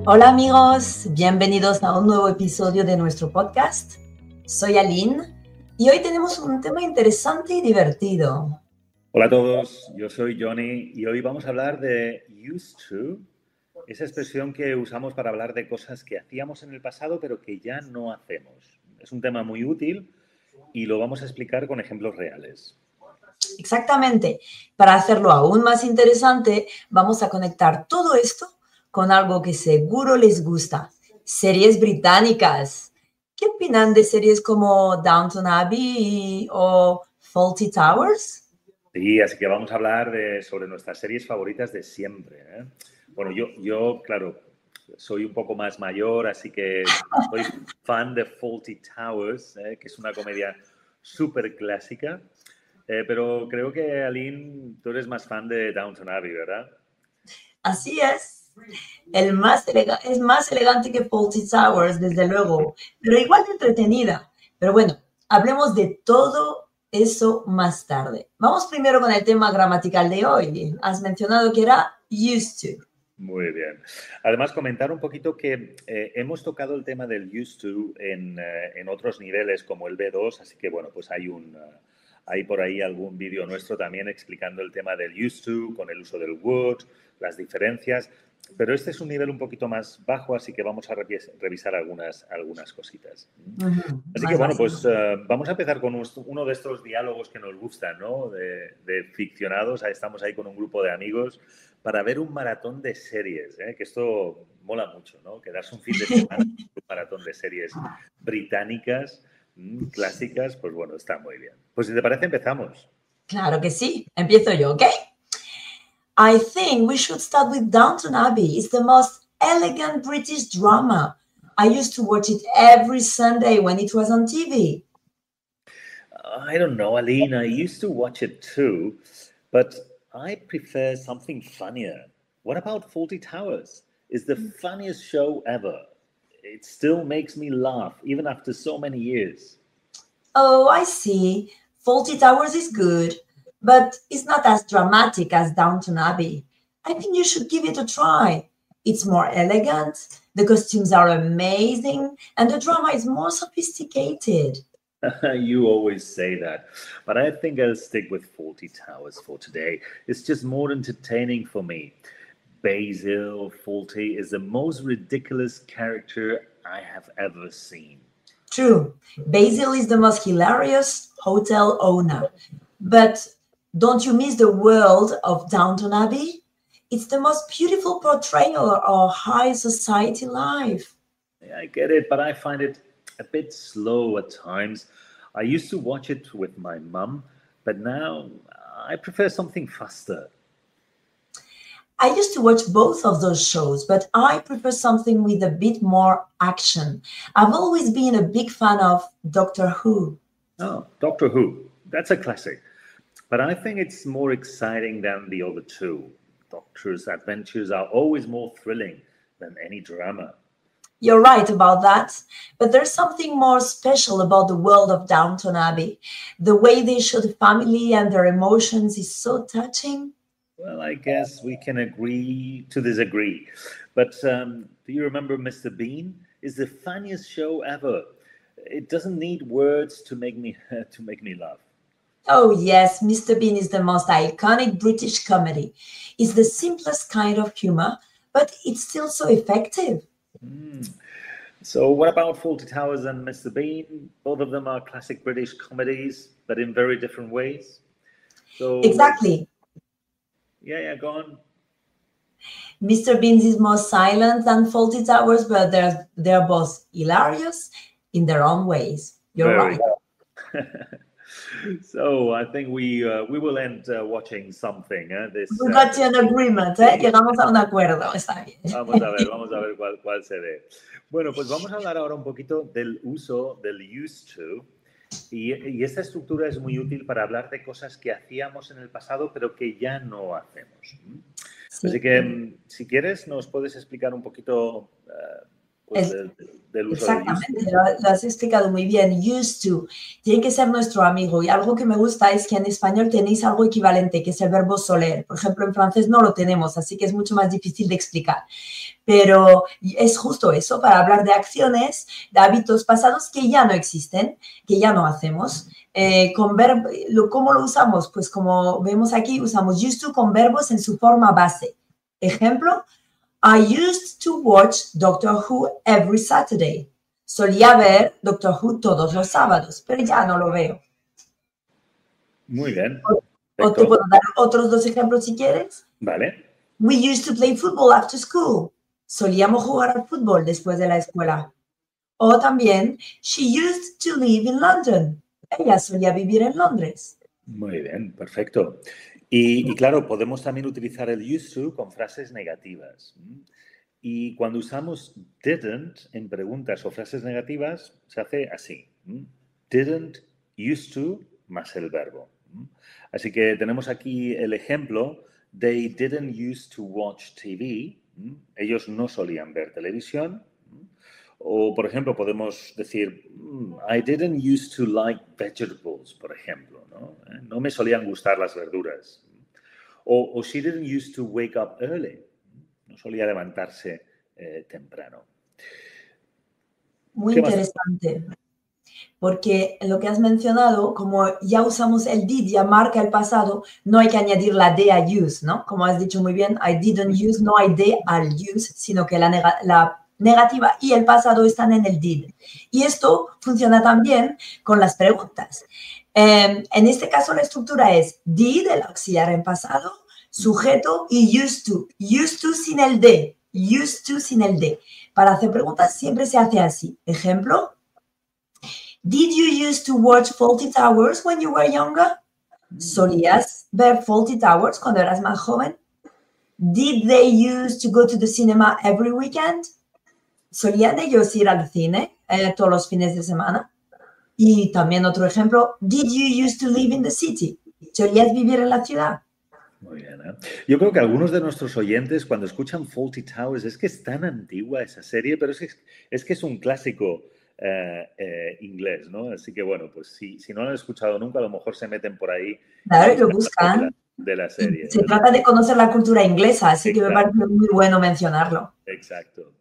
Hola amigos, bienvenidos a un nuevo episodio de nuestro podcast. Soy Aline y hoy tenemos un tema interesante y divertido. Hola a todos, yo soy Johnny y hoy vamos a hablar de used to, esa expresión que usamos para hablar de cosas que hacíamos en el pasado pero que ya no hacemos. Es un tema muy útil y lo vamos a explicar con ejemplos reales. Exactamente. Para hacerlo aún más interesante, vamos a conectar todo esto con algo que seguro les gusta, series británicas. ¿Qué opinan de series como Downton Abbey o Fawlty Towers? Sí, así que vamos a hablar sobre nuestras series favoritas de siempre, ¿eh? Bueno, claro, soy un poco más mayor, así que soy fan de Fawlty Towers, que es una comedia súper clásica. Pero creo que, Aline, tú eres más fan de Downton Abbey, ¿verdad? Así es. Es más elegante que Fawlty Towers, desde luego, pero igual de entretenida. Pero bueno, hablemos de todo eso más tarde. Vamos primero con el tema gramatical de hoy. Has mencionado que era used to. Muy bien. Además, comentar un poquito que hemos tocado el tema del used to en otros niveles como el B2, así que bueno, pues hay por ahí algún vídeo nuestro también explicando el tema del used to con el uso del would, las diferencias, pero este es un nivel un poquito más bajo, así que vamos a revisar algunas cositas. Así que Más bueno, básico. pues vamos a empezar con uno de estos diálogos que nos gustan, ¿no? De ficcionados. Estamos ahí con un grupo de amigos para ver un maratón de series, ¿eh? Que esto mola mucho, ¿no? Quedarse un fin de semana con un maratón de series británicas, clásicas, pues bueno, está muy bien. Pues si te parece, empezamos. Claro que sí. Empiezo yo, ¿ok? I think we should start with Downton Abbey. It's the most elegant British drama. I used to watch it every Sunday when it was on TV. I don't know, Aline. I used to watch it too, but I prefer something funnier. What about Fawlty Towers? It's the funniest show ever. It still makes me laugh, even after so many years. Oh, I see. Fawlty Towers is good, but it's not as dramatic as Downton Abbey. I think you should give it a try. It's more elegant, the costumes are amazing, and the drama is more sophisticated. You always say that, but I think I'll stick with Fawlty Towers for today. It's just more entertaining for me. Basil Fawlty is the most ridiculous character I have ever seen. True, Basil is the most hilarious hotel owner. But don't you miss the world of Downton Abbey? It's the most beautiful portrayal of high society life. Yeah, I get it, but I find it a bit slow at times. I used to watch it with my mum, but now I prefer something faster. I used to watch both of those shows, but I prefer something with a bit more action. I've always been a big fan of Doctor Who. Oh, Doctor Who. That's a classic. But I think it's more exciting than the other two. Doctor's adventures are always more thrilling than any drama. You're right about that, but there's something more special about the world of Downton Abbey. The way they show the family and their emotions is so touching. Well, I guess we can agree to disagree. But do you remember Mr. Bean? It's the funniest show ever. It doesn't need words to make me to make me laugh. Oh, yes, Mr. Bean is the most iconic British comedy. It's the simplest kind of humor, but it's still so effective. So, what about Fawlty Towers and Mr. Bean? Both of them are classic British comedies, but in very different ways. So, Exactly. yeah, go on. Mr. Beans is more silent than Fawlty Towers, but they're both hilarious in their own ways. You're Very. right. So, I think we will end watching something. We got to an agreement, ¿eh? Llegamos a un acuerdo, está bien. Vamos a ver cuál se ve. Bueno, pues vamos a hablar ahora un poquito del uso del used to. Y esta estructura es muy útil para hablar de cosas que hacíamos en el pasado, pero que ya no hacemos. Sí. Así que, si quieres, nos puedes explicar un poquito pues, del uso del used Exactamente, to. lo has explicado muy bien. Used to. Tiene que ser nuestro amigo. Y algo que me gusta es que en español tenéis algo equivalente, que es el verbo soler. Por ejemplo, en francés no lo tenemos, así que es mucho más difícil de explicar. Pero es justo eso, para hablar de acciones, de hábitos pasados que ya no existen, que ya no hacemos. ¿Cómo lo usamos? Pues como vemos aquí, usamos used to con verbos en su forma base. Ejemplo, I used to watch Doctor Who every Saturday. Solía ver Doctor Who todos los sábados, pero ya no lo veo. Muy bien, O te perfecto. puedo dar otros dos ejemplos si quieres. Vale. We used to play football after school. Solíamos jugar al fútbol después de la escuela. O también, she used to live in London. Ella solía vivir en Londres. Muy bien, perfecto. Y claro, podemos también utilizar el used to con frases negativas. Y cuando usamos didn't en preguntas o frases negativas, se hace así. Didn't used to más el verbo. Así que tenemos aquí el ejemplo. They didn't used to watch TV. Ellos no solían ver televisión. O, por ejemplo, podemos decir, I didn't used to like vegetables, por ejemplo. No me solían gustar las verduras. O she didn't used to wake up early. No solía levantarse temprano. Muy ¿Qué más? interesante, porque en lo que has mencionado, como ya usamos el did, ya marca el pasado, no hay que añadir la de a use, ¿no? Como has dicho muy bien, I didn't use, no hay de al use, sino que la negativa y el pasado están en el did. Y esto funciona también con las preguntas. En este caso, la estructura es did, el auxiliar en pasado, sujeto y used to. Used to sin el de. Used to sin el de. Para hacer preguntas siempre se hace así. Ejemplo, did you used to watch Fawlty Towers when you were younger? ¿Solías ver Fawlty Towers cuando eras más joven? Did they used to go to the cinema every weekend? ¿Solían ellos ir al cine todos los fines de semana? Y también otro ejemplo, did you used to live in the city? ¿Solías vivir en la ciudad? Muy bien, ¿eh? Yo creo que algunos de nuestros oyentes, cuando escuchan Fawlty Towers, es que es tan antigua esa serie, pero es que es un clásico inglés, ¿no? Así que, bueno, pues si no lo han escuchado nunca, a lo mejor se meten por ahí Claro, y lo buscan buscan. de la Y serie. se trata de conocer la cultura inglesa, así que me Exacto, parece muy bueno mencionarlo. exacto.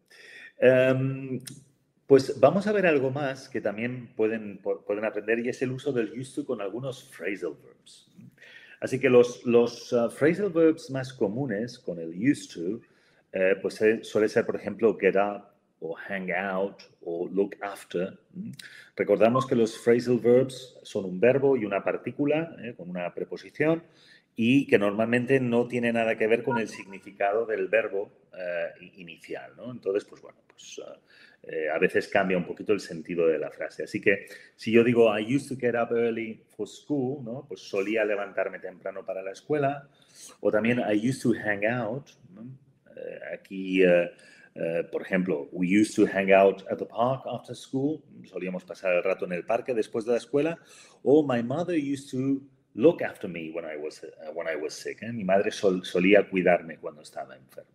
Pues vamos a ver algo más que también pueden aprender y es el uso del used to con algunos phrasal verbs. Así que los phrasal verbs más comunes con el used to, pues suele ser, por ejemplo, get up o hang out o look after. Recordamos que los phrasal verbs son un verbo y una partícula con una preposición y que normalmente no tiene nada que ver con el significado del verbo inicial, ¿no? Entonces, pues bueno, pues a veces cambia un poquito el sentido de la frase. Así que si yo digo I used to get up early for school, ¿no? Pues solía levantarme temprano para la escuela. O también I used to hang out, ¿no? Aquí, por ejemplo, we used to hang out at the park after school. Solíamos pasar el rato en el parque después de la escuela. O my mother used to look after me when I was sick. Mi madre solía cuidarme cuando estaba enfermo.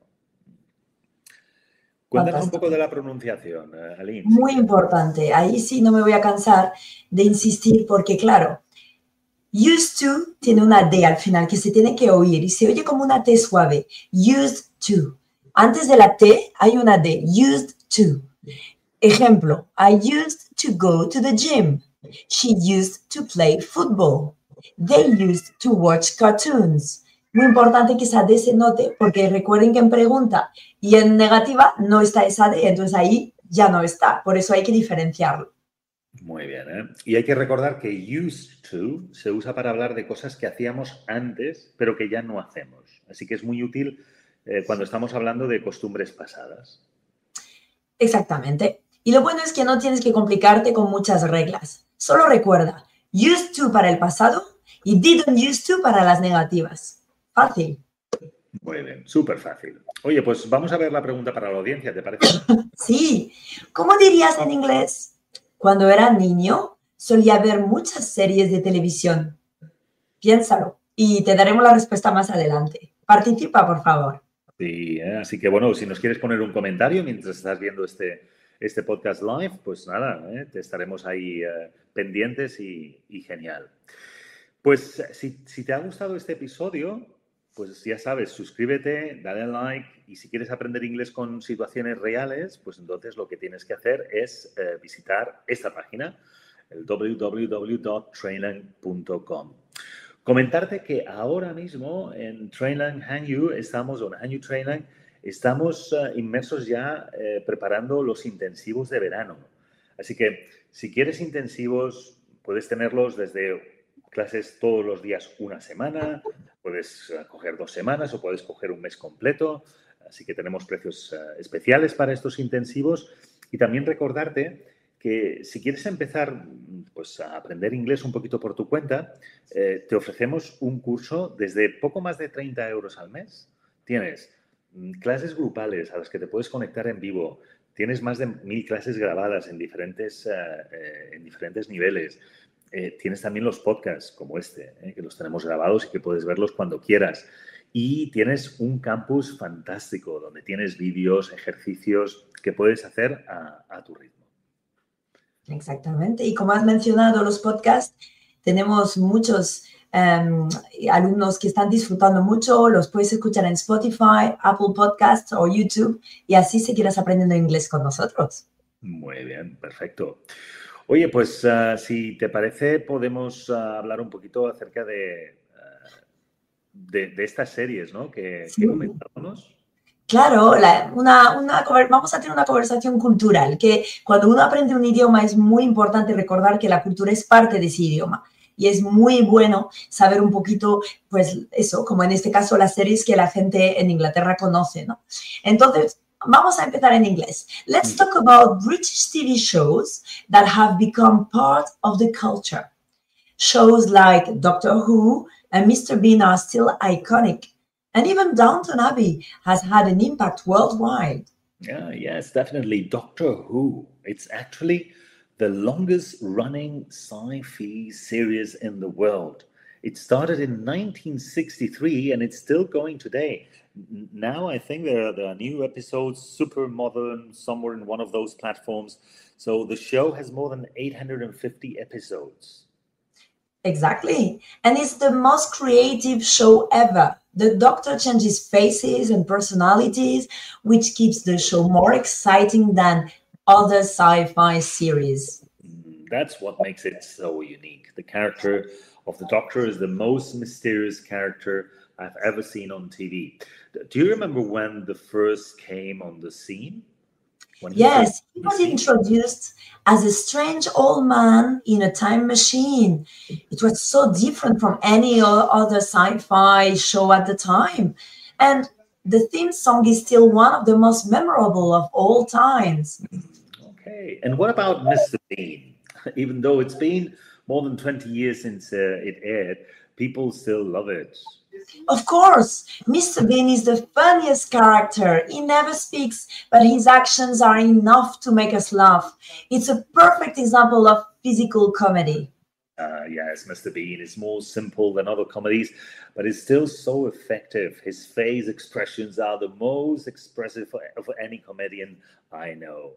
Cuéntanos un poco de la pronunciación, Aline. Muy importante. Ahí sí no me voy a cansar de insistir porque, claro, used to tiene una D al final que se tiene que oír y se oye como una T suave. Used to. Antes de la T hay una D. Used to. Ejemplo, I used to go to the gym. She used to play football. They used to watch cartoons. Muy importante que esa D se note porque recuerden que en pregunta y en negativa no está esa D, entonces ahí ya no está. Por eso hay que diferenciarlo. Muy bien, ¿eh? Y hay que recordar que used to se usa para hablar de cosas que hacíamos antes, pero que ya no hacemos. Así que es muy útil cuando estamos hablando de costumbres pasadas. Exactamente. Y lo bueno es que no tienes que complicarte con muchas reglas. Solo recuerda, used to para el pasado y didn't used to para las negativas. Fácil. Muy bien, súper fácil. Oye, pues vamos a ver la pregunta para la audiencia, ¿te parece? Sí. ¿Cómo dirías en inglés? Cuando era niño, solía ver muchas series de televisión. Piénsalo y te daremos la respuesta más adelante. Participa, por favor. Sí, así que bueno, si nos quieres poner un comentario mientras estás viendo este este podcast live, pues nada, te estaremos ahí pendientes y genial. Pues si te ha gustado este episodio, pues ya sabes, suscríbete, dale a like y si quieres aprender inglés con situaciones reales, pues entonces lo que tienes que hacer es visitar esta página, el www.trainlang.com. Comentarte que ahora mismo en Trainlang Hangyu estamos inmersos ya preparando los intensivos de verano. Así que si quieres intensivos, puedes tenerlos desde clases todos los días una semana, puedes coger 2 semanas o puedes coger un mes completo. Así que tenemos precios especiales para estos intensivos. Y también recordarte que si quieres empezar pues, a aprender inglés un poquito por tu cuenta, te ofrecemos un curso desde poco más de 30 euros al mes. Tienes clases grupales a las que te puedes conectar en vivo. Tienes más de 1000 clases grabadas en diferentes niveles. Tienes también los podcasts como este, que los tenemos grabados y que puedes verlos cuando quieras. Y tienes un campus fantástico donde tienes vídeos, ejercicios que puedes hacer a tu ritmo. Exactamente. Y como has mencionado los podcasts, tenemos muchos alumnos que están disfrutando mucho. Los puedes escuchar en Spotify, Apple Podcasts o YouTube y así seguirás aprendiendo inglés con nosotros. Muy bien, perfecto. Oye, pues si te parece, podemos hablar un poquito acerca de estas series, ¿no? Que comentábamos. Claro, vamos a tener una conversación cultural, que cuando uno aprende un idioma es muy importante recordar que la cultura es parte de ese idioma. Y es muy bueno saber un poquito, pues eso, como en este caso las series que la gente en Inglaterra conoce, ¿no? Entonces, vamos a empezar en inglés. Let's talk about British TV shows that have become part of the culture. Shows like Doctor Who and Mr. Bean are still iconic. And even Downton Abbey has had an impact worldwide. Yeah, yes, definitely. Doctor Who. It's actually the longest running sci-fi series in the world. It started in 1963 and it's still going today. Now I think there are new episodes, super modern, somewhere in one of those platforms. So the show has more than 850 episodes. Exactly. And it's the most creative show ever. The Doctor changes faces and personalities, which keeps the show more exciting than other sci-fi series. That's what makes it so unique. The character of the Doctor is the most mysterious character I've ever seen on TV. Do you remember when the first came on the scene? Yes, he was introduced as a strange old man in a time machine. It was so different from any other sci-fi show at the time. And the theme song is still one of the most memorable of all times. Okay. And what about Mr. Bean? Even though it's been more than 20 years since it aired, people still love it. Of course, Mr. Bean is the funniest character. He never speaks, but his actions are enough to make us laugh. It's a perfect example of physical comedy. Yes, Mr. Bean is more simple than other comedies, but it's still so effective. His face expressions are the most expressive of any comedian I know.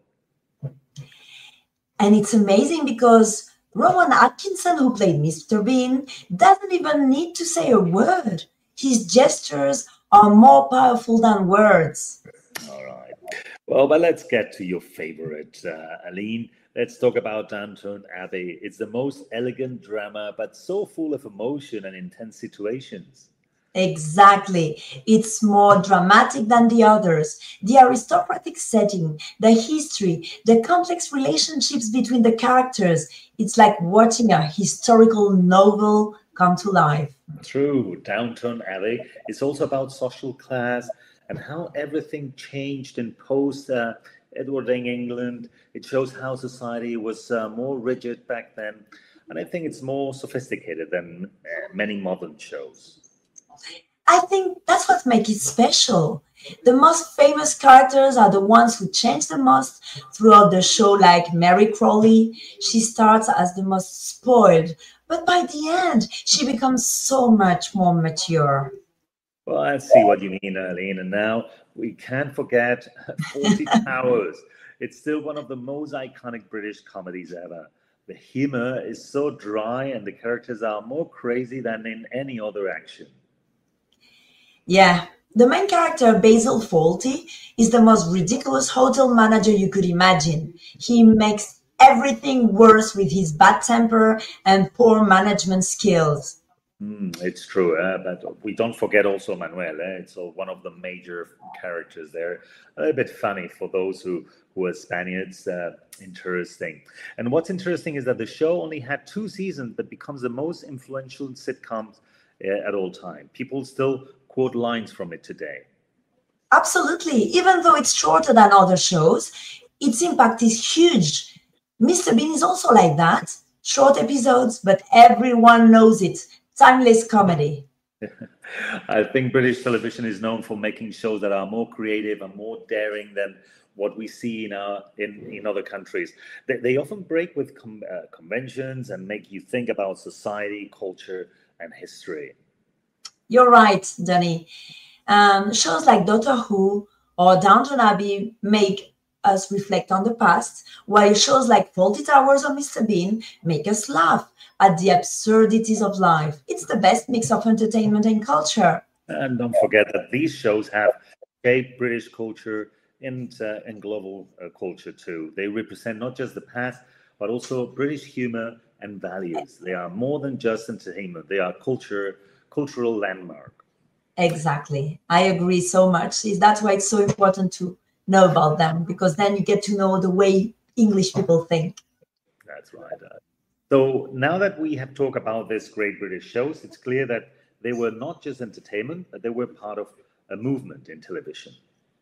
And it's amazing because Rowan Atkinson, who played Mr. Bean, doesn't even need to say a word. His gestures are more powerful than words. All right. Well, but let's get to your favorite, Aline. Let's talk about Downton Abbey. It's the most elegant drama, but so full of emotion and intense situations. Exactly. It's more dramatic than the others. The aristocratic setting, the history, the complex relationships between the characters. It's like watching a historical novel come to life. True. Downton Abbey is also about social class and how everything changed in post-Edwarding England. It shows how society was more rigid back then. And I think it's more sophisticated than many modern shows. I think that's what makes it special. The most famous characters are the ones who change the most throughout the show, like Mary Crawley. She starts as the most spoiled, but by the end, she becomes so much more mature. Well, I see what you mean, Arlene. And now we can't forget 40 Towers. It's still one of the most iconic British comedies ever. The humor is so dry and the characters are more crazy than in any other action. Yeah, the main character, Basil Fawlty, is the most ridiculous hotel manager you could imagine. He makes everything worse with his bad temper and poor management skills. It's true, but we don't forget also Manuel. It's one of the major characters there. A little bit funny for those who are Spaniards. Interesting. And what's interesting is that the show only had 2 seasons, but becomes the most influential sitcom at all time. People still quote lines from it today. Absolutely. Even though it's shorter than other shows, its impact is huge. Mr. Bean is also like that. Short episodes, but everyone knows it. Timeless comedy. I think British television is known for making shows that are more creative and more daring than what we see in other countries. They often break with conventions and make you think about society, culture, and history. You're right, Danny. Shows like Doctor Who or Downton Abbey make us reflect on the past, while shows like Fawlty Towers or Mr. Bean make us laugh at the absurdities of life. It's the best mix of entertainment and culture. And don't forget that these shows have shaped British culture and global culture too. They represent not just the past, but also British humor and values. They are more than just entertainment. They are cultural landmark. Exactly. I agree so much. That's why it's so important to know about them, because then you get to know the way English people think. That's right. So now that we have talked about these great British shows, it's clear that they were not just entertainment, but they were part of a movement in television.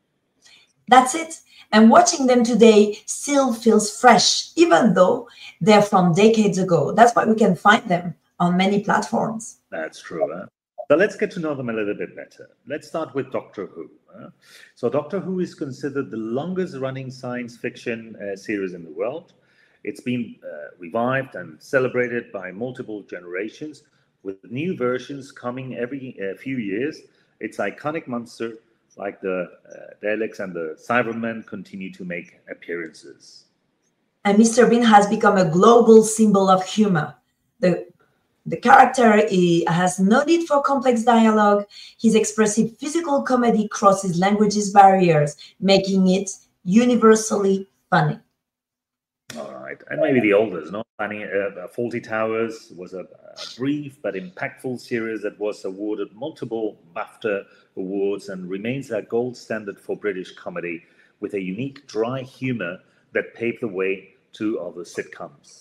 That's it. And watching them today still feels fresh, even though they're from decades ago. That's why we can find them on many platforms. That's true. So let's get to know them a little bit better. Let's start with Doctor Who. So Doctor Who is considered the longest running science fiction series in the world. It's been revived and celebrated by multiple generations, with new versions coming every few years. Its iconic monster, like the Daleks and the Cybermen, continue to make appearances. And Mr. Bean has become a global symbol of humor. The character has no need for complex dialogue. His expressive physical comedy crosses languages barriers, making it universally funny. All right, and maybe the oldest, no? Fawlty Towers was a brief but impactful series that was awarded multiple BAFTA awards and remains a gold standard for British comedy, with a unique dry humor that paved the way to other sitcoms.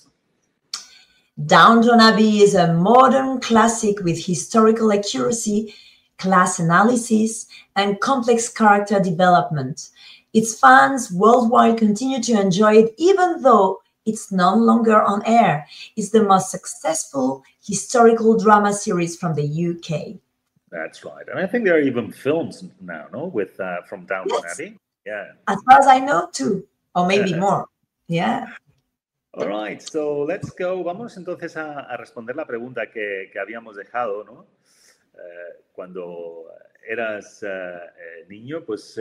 Downton Abbey is a modern classic with historical accuracy, class analysis, and complex character development. Its fans worldwide continue to enjoy it, even though it's no longer on air. It's the most successful historical drama series from the UK. That's right. And I think there are even films now, no? From Downton Abbey. Yeah. As far as I know, too. Or maybe more. Yeah. All right, so let's go. Vamos entonces a responder la pregunta que habíamos dejado, ¿no? Cuando eras niño, pues,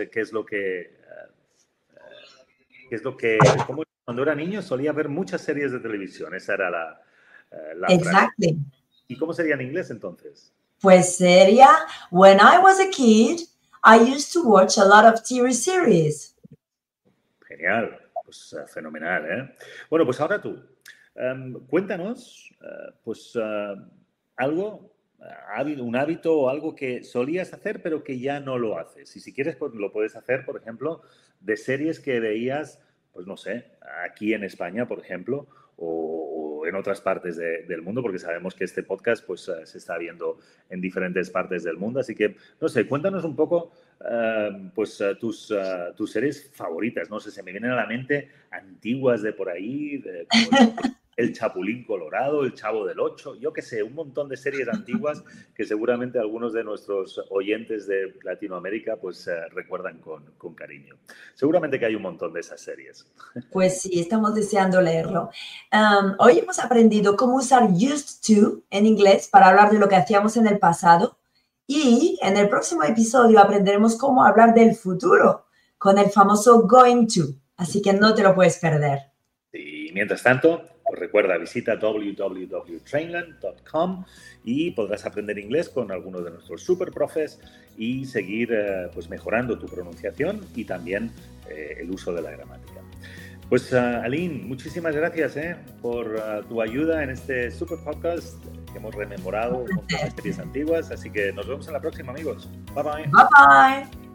cuando era niño solía ver muchas series de televisión. Esa era la Exactly. frase. ¿Y cómo sería en inglés entonces? Pues sería, when I was a kid, I used to watch a lot of TV series. Genial. Pues fenomenal, ¿eh? Bueno, pues ahora tú, cuéntanos, algo, un hábito o algo que solías hacer pero que ya no lo haces. Y si quieres, pues lo puedes hacer, por ejemplo, de series que veías, pues no sé, aquí en España, por ejemplo, o en otras partes del mundo, porque sabemos que este podcast pues se está viendo en diferentes partes del mundo. Así que, no sé, cuéntanos un poco tus series favoritas. No sé, se me vienen a la mente antiguas de por ahí, como El Chapulín Colorado, El Chavo del Ocho, yo qué sé, un montón de series antiguas que seguramente algunos de nuestros oyentes de Latinoamérica pues recuerdan con cariño. Seguramente que hay un montón de esas series. Pues sí, estamos deseando leerlo. Hoy hemos aprendido cómo usar used to en inglés para hablar de lo que hacíamos en el pasado, y en el próximo episodio aprenderemos cómo hablar del futuro con el famoso going to. Así que no te lo puedes perder. Y mientras tanto, pues recuerda, visita www.trainland.com y podrás aprender inglés con algunos de nuestros super profes y seguir pues mejorando tu pronunciación y también el uso de la gramática. Pues Aline, muchísimas gracias por tu ayuda en este super podcast que hemos rememorado un montón de series antiguas, así que nos vemos en la próxima, amigos. Bye bye. Bye bye.